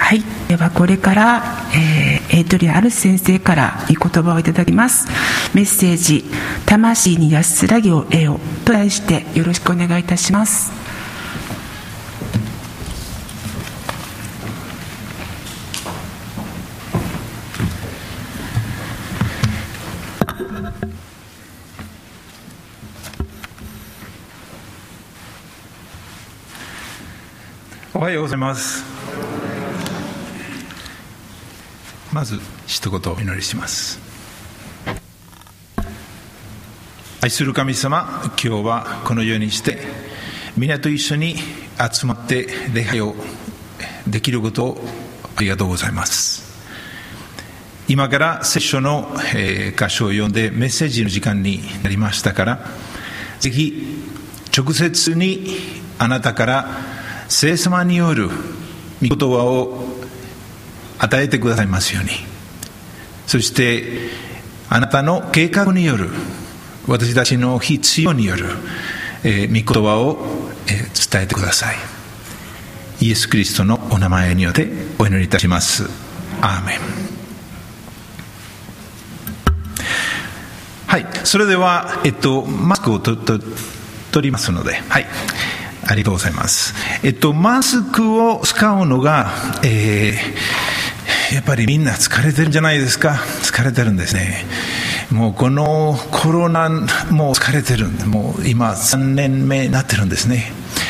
はい、ではこれから、エイトリアン・アルス先生から御言葉をいただきます。メッセージ、魂に安らぎを得よと題してよろしくお願いいたします。 おはようございます。まず一言お祈りします。愛する神様、今日はこのようにして皆と一緒に集まって礼拝をできることをありがとうございます。今から聖書の箇所を読んでメッセージの時間になりましたから、ぜひ直接にあなたから聖様による御言葉を与えてくださいますように、そしてあなたの計画による、私たちの必要による御言葉を伝えてください。イエス・キリストのお名前によってお祈りいたします。アーメン。はい、それでは、マスクを取りますので、はい、ありがとうございます。マスクを使うのが、やっぱりみんな疲れてるんじゃないですか。疲れてるんですね。もうこのコロナもう疲れてる。もう今3年目になってるんですね。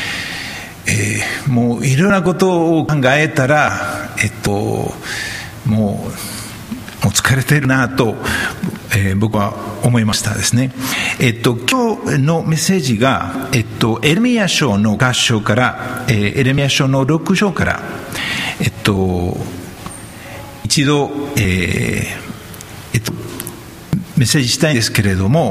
もういろんなことを考えたら、もう疲れてるなと、僕は思いましたですね。今日のメッセージが、エレミヤ書の箇所から、エレミヤ書の6章から、一度、メッセージしたいんですけれども、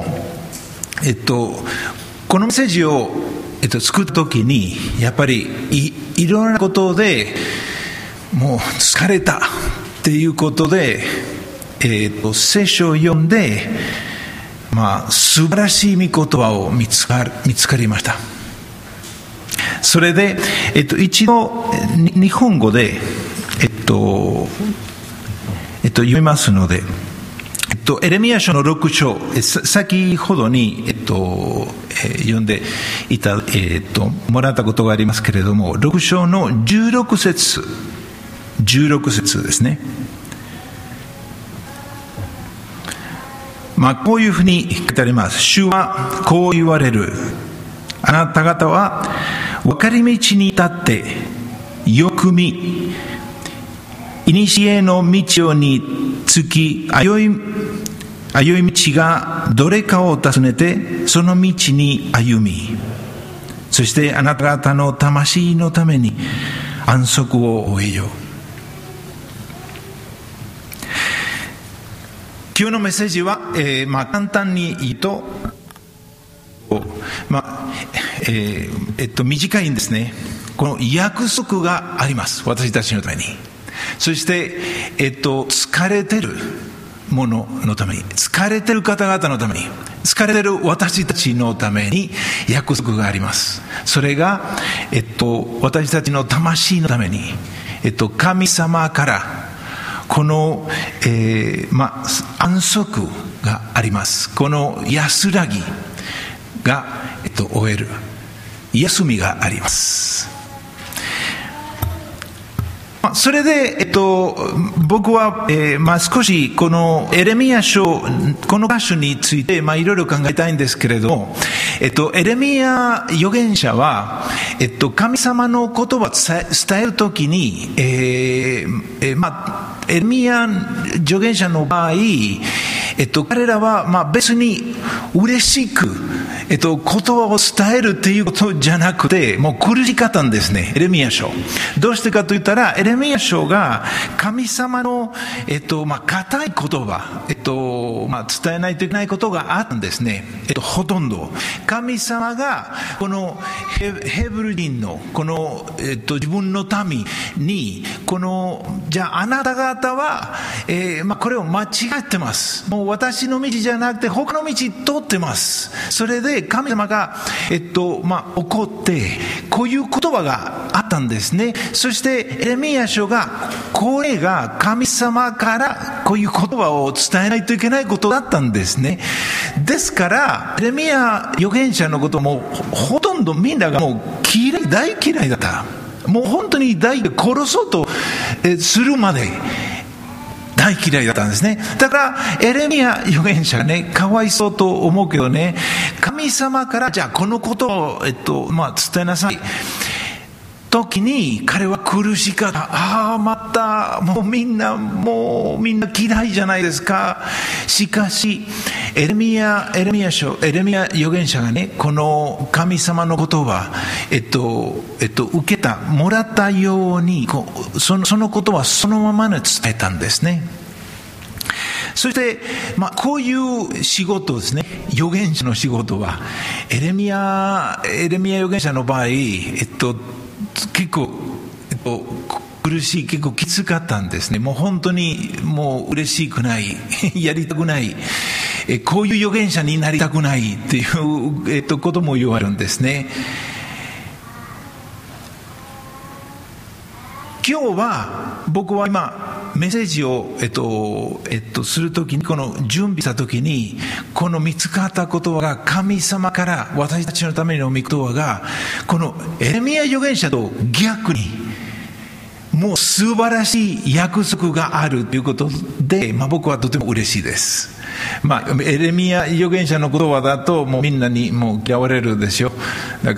このメッセージを、作った時にやっぱりいろんなことでもう疲れたっていうことで、聖書を読んで、素晴らしい御言葉を見つかりました。それで、一度日本語で、読みますので、エレミヤ書の6章、先ほどに、読んでもらったことがありますけれども、6章の16節ですね。こういうふうに書いてあります。主はこう言われる。あなた方は分かり道に立ってよく見、古の道につき、歩い道がどれかを尋ねてその道に歩み、そしてあなた方の魂のために安息を得よう。今日のメッセージは、簡単に言うと、短いんですね。この約束があります。私たちのために。そして、疲れてる者のために、疲れてる方々のために、疲れてる私たちのために約束があります。それが、私たちの魂のために、神様からこの、安息があります。この安らぎが、終える休みがあります。それで、僕は、少しこのエレミヤ書、この箇所について、いろいろ考えたいんですけれども、エレミヤ預言者は、神様の言葉を伝えるときに、エレミヤ預言者の場合、彼らは別に嬉しく、言葉を伝えるっていうことじゃなくて、もう苦しかったんですね、エレミヤ書。どうしてかと言ったら、エレミヤ書が神様の、固い言葉、 伝えないといけないことがあったんですね。ほとんど。神様が、このヘブル人の、この、自分の民に、じゃああなた方は、これを間違ってます。もう私の道じゃなくて他の道通ってます。それで神様が、怒って、こういう言葉があったんですね。そしてエレミヤ書が、これが神様からこういう言葉を伝えないといけないことだったんですね。ですからエレミヤ預言者のこともほとんどみんながもう大嫌いだった。もう本当に殺そうとするまで大嫌いだったんですね。だからエレミヤ預言者ね、かわいそうと思うけどね、神様からじゃあこのことを、伝えなさい時に彼は苦しかった。またもうみんな嫌いじゃないですか。しかしエレミヤ預言者がね、この神様の言葉、もらったようにそのことはそのままに伝えたんですね。そして、こういう仕事ですね。預言者の仕事はエレミヤ預言者の場合、結構、苦しい、結構きつかったんですね。もう本当にもう嬉しくないやりたくない、こういう預言者になりたくないっていう、ことも言われるんですね。今日は僕は今メッセージを、するときに、この準備したときに、この見つかった言葉が神様から私たちのための御言葉が、このエレミヤ預言者と逆にもう素晴らしい約束があるということで、僕はとても嬉しいです。エレミヤ預言者の言葉だともうみんなにもう嫌われるでしょ。だから、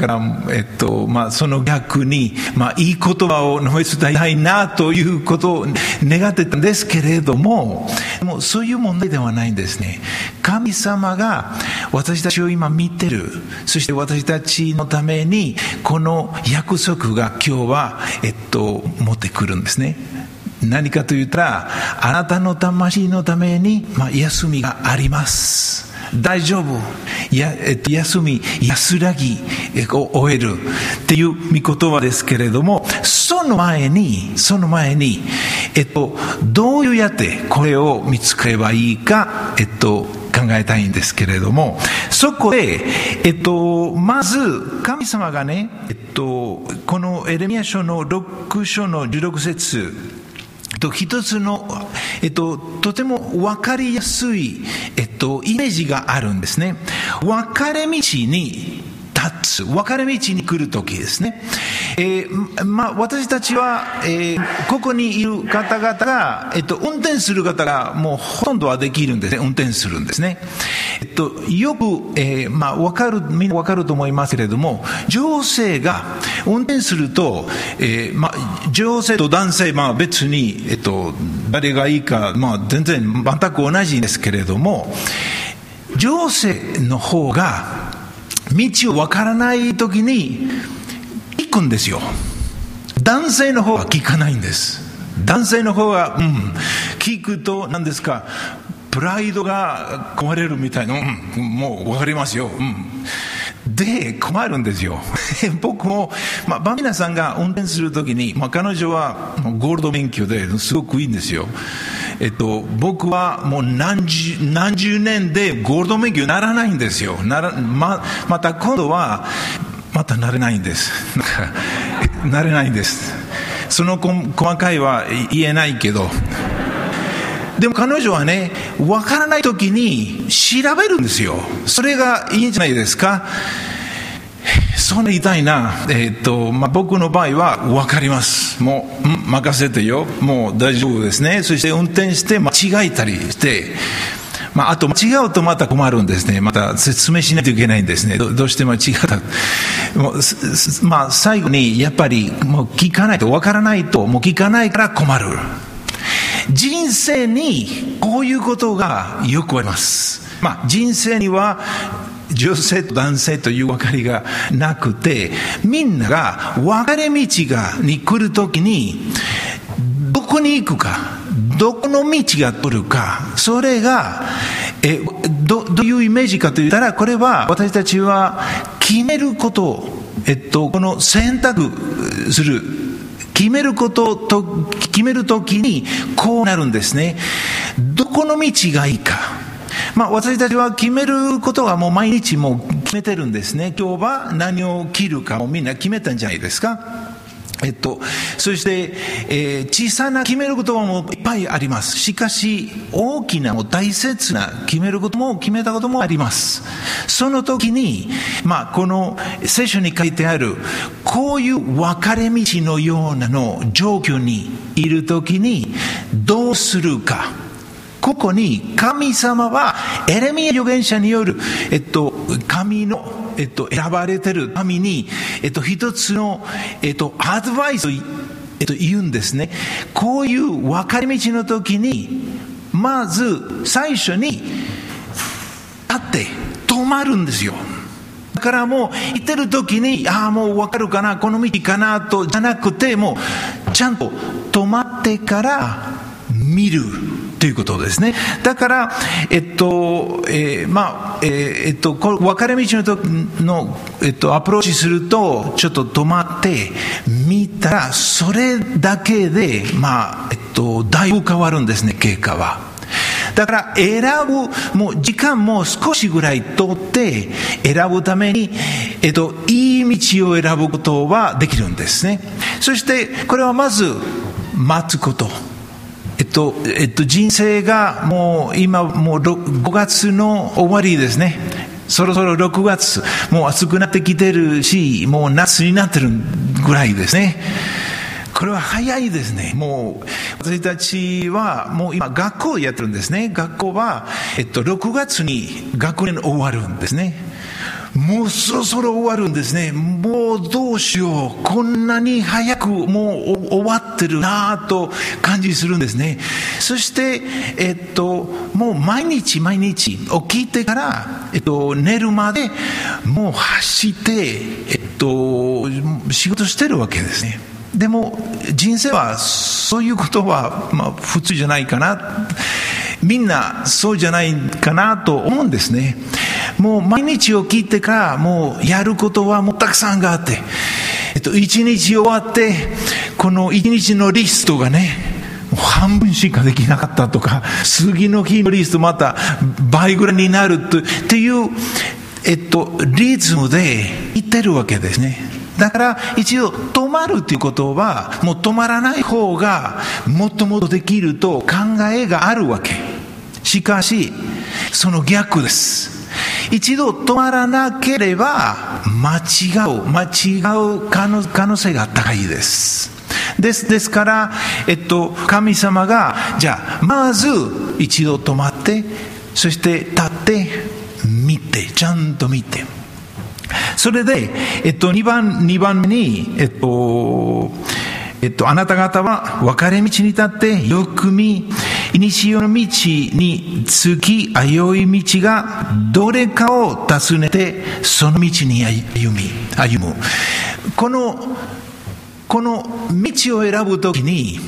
その逆に、いい言葉を述べ伝えたいなということを願ってたんですけれども、もうそういう問題ではないんですね。神様が私たちを今見てる。そして私たちのためにこの約束が今日は、持ってくるんですね。何かと言ったら、あなたの魂のために、休みがあります。大丈夫。休み、安らぎを終えるっていう御言葉ですけれども、その前に、どうやってこれを見つければいいか、考えたいんですけれども、そこで、まず神様がね、このエレミヤ書の6章の16節、一つの、とても分かりやすい、イメージがあるんですね。分かれ道に立つ、分かれ道に来るときですね。私たちは、ここにいる方々が、運転する方がもうほとんどはできるんですね。運転するんですね。よく、みんな分かると思いますけれども、女性が運転すると、女性と男性、別に、誰がいいか、全く同じですけれども、女性の方が道を分からないときに聞くんですよ。男性の方は聞かないんです。男性の方は、聞くと何ですか、プライドが壊れるみたいな、もう分かりますよ。で困るんですよ。僕も、バミナさんが運転するときに、彼女はゴールド免許ですごくいいんですよ。僕はもう何十年でゴールド免許にならないんですよ。また今度はまたなれないんです。なれないんです。その細かいは言えないけど、でも彼女はね、分からないときに調べるんですよ。それがいいんじゃないですか。そんな痛いな。僕の場合は分かります。もう、任せてよ。もう大丈夫ですね。そして運転して間違えたりして、あと間違うとまた困るんですね。また説明しないといけないんですね。どうして間違った。最後にやっぱりもう聞かないと、分からないと、もう聞かないから困る。人生にこういうことがよくあります。人生には女性と男性という分かりがなくて、みんなが分かれ道に来るときに、どこに行くか、 どこの道が取るか、それが、どういうイメージかと言ったら、これは私たちは決めることを、この選択する、決めることと決めるときにこうなるんですね。どこの道がいいか。私たちは決めることがもう毎日もう決めてるんですね。今日は何を着るかもみんな決めたんじゃないですか。そして、小さな決めることもいっぱいあります。しかし、大きな、大切な決めることも決めたこともあります。その時に、この聖書に書いてある、こういう分かれ道のようなの状況にいる時に、どうするか。ここに神様はエレミヤ預言者による、神の選ばれている神に、一つの、アドバイスを、言うんですね。こういう分かれ道の時に、まず最初に立って止まるんですよ。だからもう行ってる時に、もう分かるかな、この道かなとじゃなくて、もうちゃんと止まってから見るということですね。だから、分かれ道の時の、アプローチすると、ちょっと止まって見たら、それだけで、だいぶ変わるんですね、経過は。だから選ぶ、もう時間も少しぐらい取って選ぶために、いい道を選ぶことはできるんですね。そして、これはまず、待つこと。人生がもう今もう5月の終わりですね。そろそろ6月、もう暑くなってきてるし、もう夏になってるぐらいですね。これは早いですね。もう私たちはもう今学校やってるんですね。学校は、6月に学年終わるんですね。もうそろそろ終わるんですね。もうどうしよう、こんなに早くもう終わってるなぁと感じするんですね。そしてもう毎日起きてから、寝るまでもう走って仕事してるわけですね。でも人生はそういうことは普通じゃないかな、みんなそうじゃないかなと思うんですね。もう毎日起きてからもうやることはもうたくさんがあって、一日終わってこの一日のリストがね、もう半分しかできなかったとか、次の日のリストまた倍ぐらいになるっていう、リズムでいってるわけですね。だから一度止まるということは、もう止まらない方がもっともっとできると考えがあるわけ。しかしその逆です。一度止まらなければ間違う可能性が高いです。ですから、神様がじゃあまず一度止まって、そして立って見て、ちゃんと見て、それで、2番目に、あなた方は分かれ道に立ってよく見、西の道につき歩い道がどれかを尋ねて、その道に歩む。この道を選ぶときに、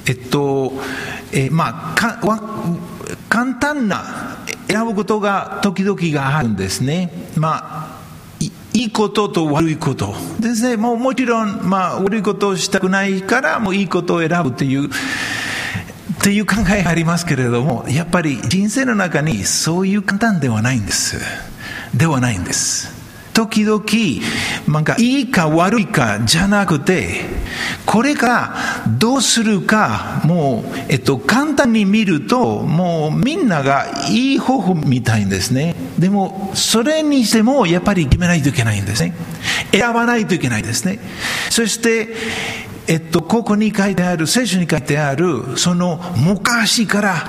簡単な選ぶことが時々があるんですね。いいことと悪いことですね。もちろん、悪いことをしたくないからもういいことを選ぶっていう考えがありますけれども、やっぱり人生の中にそういう簡単ではないんです。時々いいか悪いかじゃなくて、これからどうするかもう、簡単に見るともうみんながいい方法みたいんですね。でもそれにしてもやっぱり決めないといけないんですね。選ばないといけないですね。そしてここに書いてある、聖書に書いてある、その昔から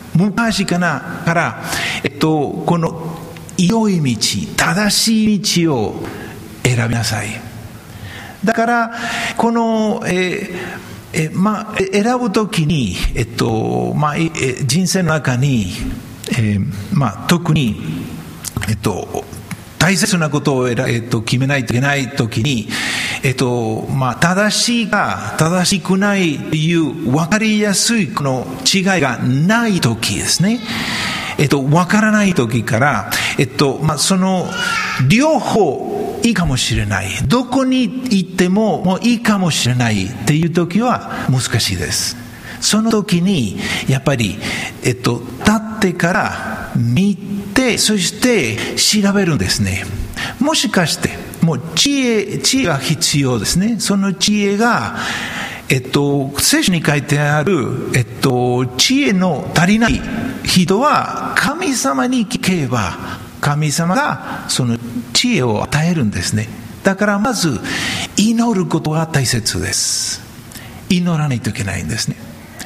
この良い道、正しい道を選びなさい。だからこの、選ぶときに、人生の中に、特に、大切なことを決めないといけないときに、 正しいか正しくないという分かりやすいこの違いがないときですね。分からないときから、その両方いいかもしれない。どこに行ってもいいかもしれないっていうときは難しいです。その時にやっぱり立ってから見て、そして調べるんですね。もしかしてもう知恵が必要ですね。その知恵が聖書に書いてある知恵の足りない人は神様に聞けば神様がその知恵を与えるんですね。だからまず祈ることが大切です。祈らないといけないんですね。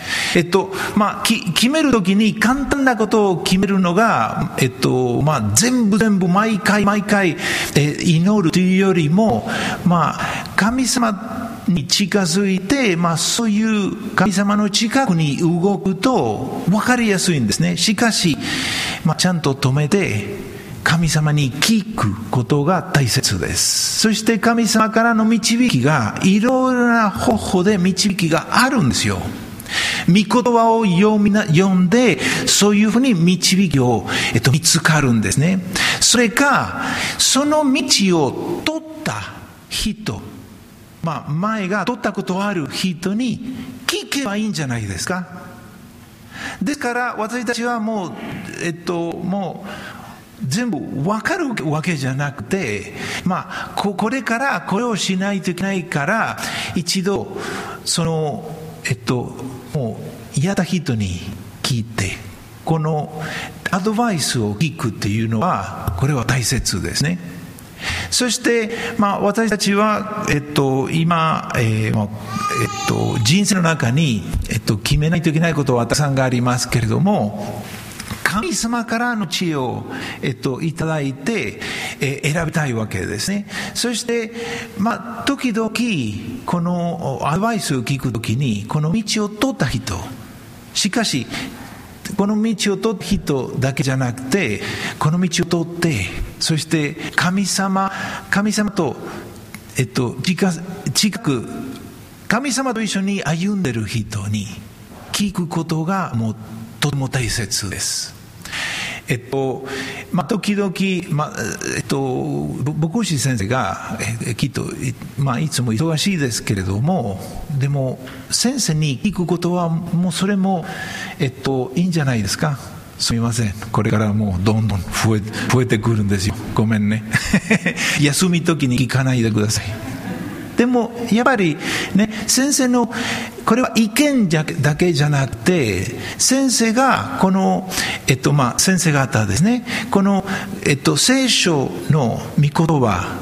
決めるときに簡単なことを決めるのが、全部毎回、祈るというよりも、神様に近づいて、そういう神様の近くに動くと分かりやすいんですね。しかし、ちゃんと止めて、神様に聞くことが大切です。そして神様からの導きが、いろいろな方法で導きがあるんですよ。御言葉を読んで、そういうふうに導きを、見つかるんですね。それか、その道を取った人、前が取ったことある人に聞けばいいんじゃないですか。ですから私たちはもう全部分かるわけじゃなくて、これからこれをしないといけないから、一度そのもう嫌だ人に聞いて、このアドバイスを聞くっていうのは、これは大切ですね。そして、私たちは、今、人生の中に、決めないといけないことはたくさんがありますけれども、神様からの知恵を、いただいて、選びたいわけですね。そして、時々このアドバイスを聞くときに、この道を通った人、しかしこの道を通った人だけじゃなくて、この道を通って、そして神様と、近く神様と一緒に歩んでる人に聞くことがもうとても大切です。時々、牧師先生が、きっと、いつも忙しいですけれども、でも先生に聞くことはもうそれも、いいんじゃないですか。すみません、これからもうどんどん増えてくるんですよ。ごめんね休み時に聞かないでください。でもやっぱりね、先生のこれは意見だけじゃなくて、先生がこの先生方ですね、この聖書の御言葉、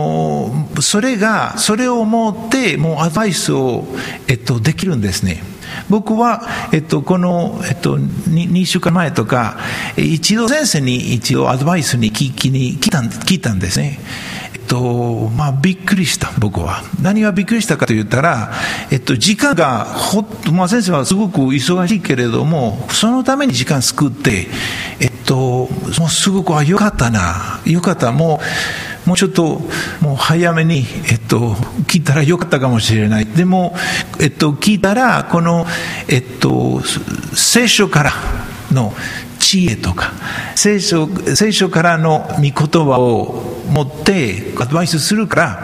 それを持ってもうアドバイスをできるんですね。僕はこの2週間前とか一度先生にアドバイスに聞いたんですね。びっくりした。僕は何がびっくりしたかと言ったら、時間が先生はすごく忙しいけれども、そのために時間作って、もうすごくよかった、もうちょっともう早めに聞いたらよかったかもしれない。でも聞いたら、この聖書からの知恵とか聖書からの御言葉を持ってアドバイスするから、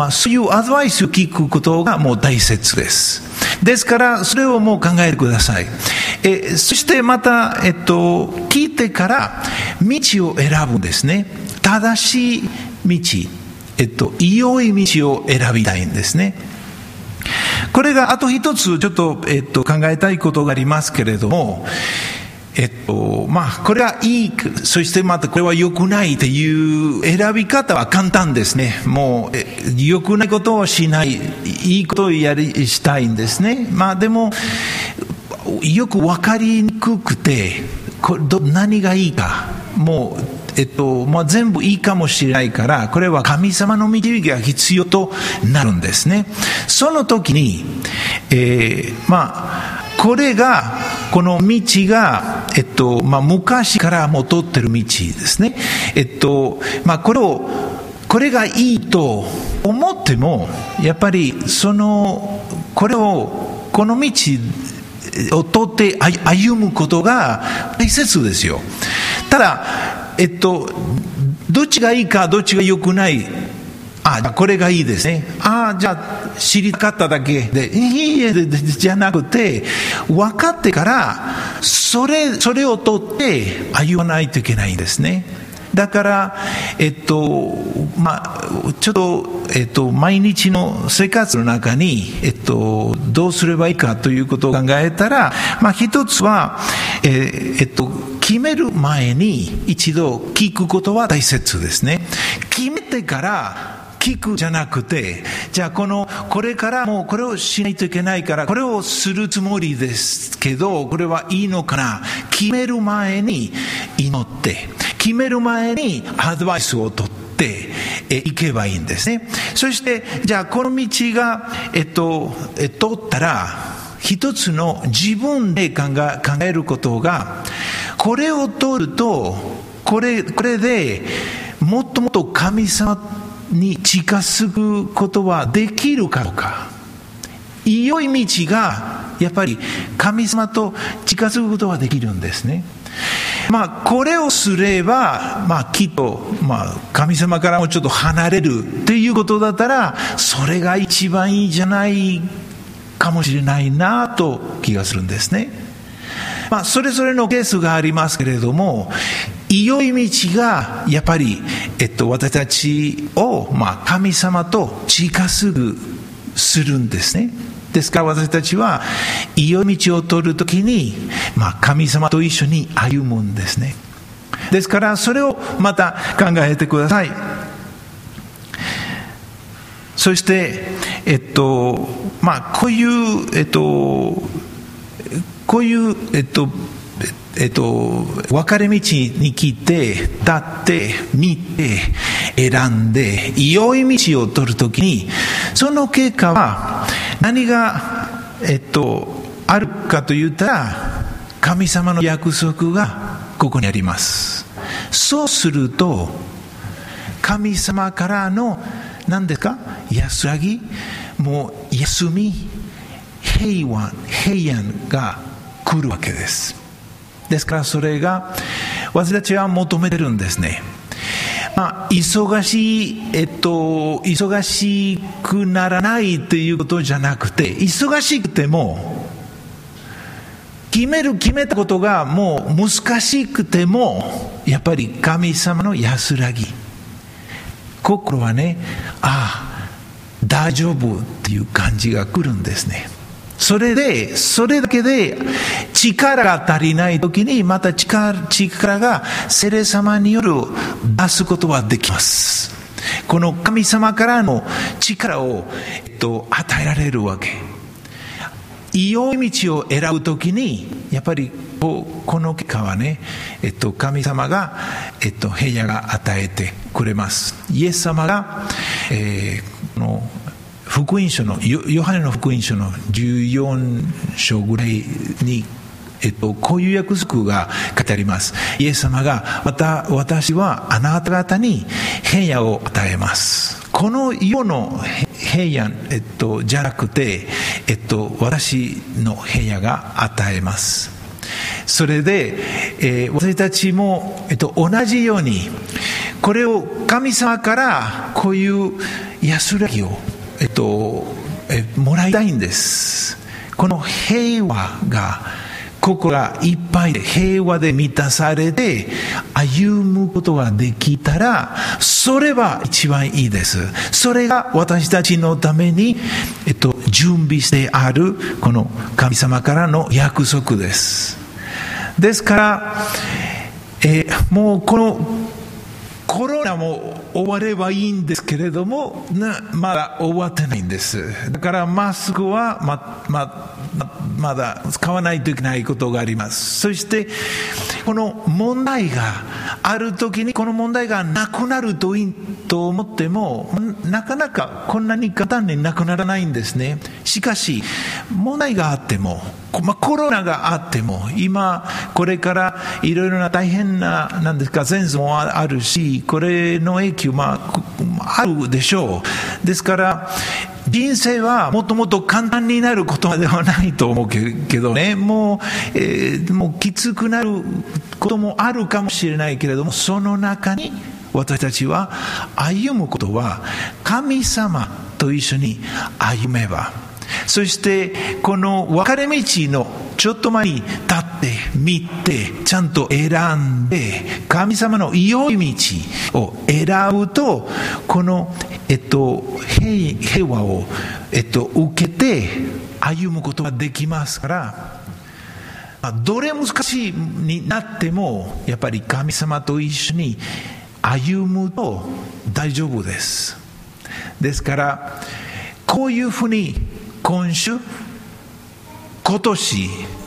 そういうアドバイスを聞くことがもう大切です。ですからそれをもう考えてください。そしてまた、聞いてから道を選ぶんですね。正しい道、良い道を選びたいんですね。これがあと一つちょっと、考えたいことがありますけれども、これはいい、そしてまたこれは良くないという選び方は簡単ですね。もう良くないことをしない、いいことをしたいんですね。でもよく分かりにくくて、何がいいかもう全部いいかもしれないから、これは神様の導きが必要となるんですね。その時に、この道が、昔からも通ってる道ですね。これがいいと思ってもやっぱりこの道を通って歩むことが大切ですよ。ただどっちがいいかどっちが良くない、これがいいですね、じゃあ知りたかっただけでじゃなくて、分かってからそれを通って歩まないといけないんですね。だからちょっと毎日の生活の中にどうすればいいかということを考えたら、一つは決める前に一度聞くことは大切ですね。決めてから聞くじゃなくて、じゃあこれからもうこれをしないといけないからこれをするつもりですけど、これはいいのかな、決める前に祈って、決める前にアドバイスを取っていけばいいんですね。そしてじゃあこの道が通ったら、一つの自分で考えることが、これを通るとこれでもっともっと神様に近づくことはできるかどうか。良い道がやっぱり神様と近づくことはできるんですね。これをすれば、きっと、神様からもちょっと離れるっていうことだったら、それが一番いいじゃないかもしれないなと気がするんですね。それぞれのケースがありますけれども、良い道がやっぱり、私たちを、神様と近づくするんですね。ですから私たちは良い道を通るときに、神様と一緒に歩むんですね。ですからそれをまた考えてください。そしてこういう分かれ道に来て、立って見て選んで良い道を取るときに、その結果は何があるかといったら、神様の約束がここにあります。そうすると神様からの何ですか、安らぎ、もう休み、平安が来るわけです。ですからそれが私たちは求めてるんですね。忙しくならないということじゃなくて、忙しくても決めたことがもう難しくても、やっぱり神様の安らぎ、心はね、大丈夫っていう感じが来るんですね。それだけで力が足りないときに、また力が聖霊様による出すことはできます。この神様からの力を、与えられるわけ。良い道を選ぶときに、やっぱりこの結果はね、神様が、平安が与えてくれます。イエス様が、この福音書のヨハネの福音書の14章ぐらいに、こういう約束が書いてあります。イエス様が私はあなた方に平安を与えます。この世の平安、じゃなくて、私の平安が与えます。それで、私たちも、同じようにこれを神様からこういう安らぎを、もらいたいんです。この平和が心がいっぱいで平和で満たされて歩むことができたら、それは一番いいです。それが私たちのために、準備してあるこの神様からの約束です。ですから、もうこのコロナも終わればいいんですけれども、まだ終わってないんです。だからマスクはまだ使わないといけないことがあります。そしてこの問題があるときに、この問題がなくなるといいと思っても、なかなかこんなに簡単になくならないんですね。しかし問題があっても、コロナがあっても、今これからいろいろな大変ななんですか戦争もあるし、これの影響あるでしょう。ですから人生はもっともっと簡単になることではないと思うけどね、もうきつくなることもあるかもしれないけれども、その中に私たちは歩むことは神様と一緒に歩めば、そしてこの分かれ道のちょっと前に立ってみて、ちゃんと選んで神様の良い道を選ぶと、この平和を受けて歩むことができますから、どれ難しいになってもやっぱり神様と一緒に歩むと大丈夫です。ですからこういうふうに今年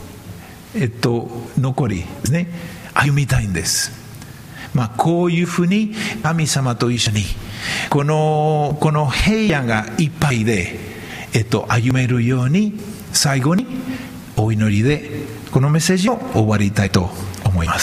残りですね、歩みたいんです。こういうふうに神様と一緒にこの平安がいっぱいで、歩めるように、最後にお祈りでこのメッセージを終わりたいと思います。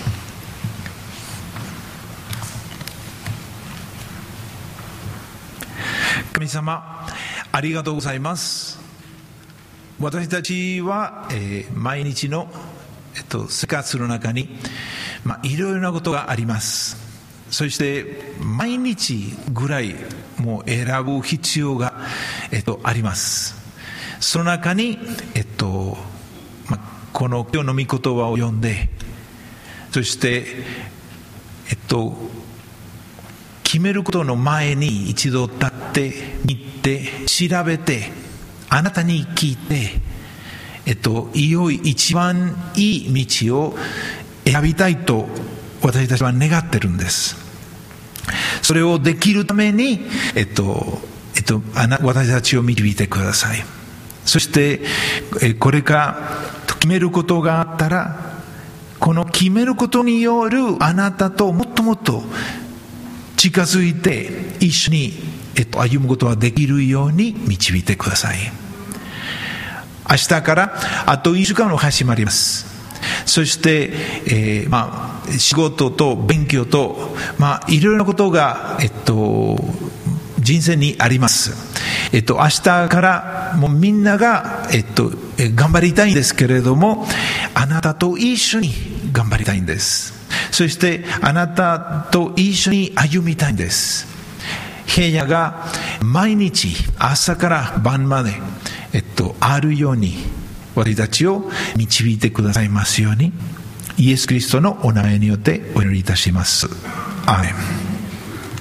神様、ありがとうございます。私たちは、毎日の、生活の中に、いろいろなことがあります。そして毎日ぐらいもう選ぶ必要が、あります。その中に、この今日の御言葉を読んで、そして、決めることの前に一度立ってみて、調べて、あなたに聞いて、一番いい道を選びたいと私たちは願ってるんです。それをできるために、私たちを導いてください。そして、これから決めることがあったら、この決めることによるあなたともっともっと近づいて一緒に、歩むことができるように導いてください。明日からあと1週間の始まります。そして、仕事と勉強と、いろいろなことが、人生にあります。明日からもうみんなが、頑張りたいんですけれども、あなたと一緒に頑張りたいんです。そしてあなたと一緒に歩みたいんです。平野が毎日朝から晩まで、あるように私たちを導いてくださいますように、イエス・キリストのお名前によってお祈りいたします。アーメン。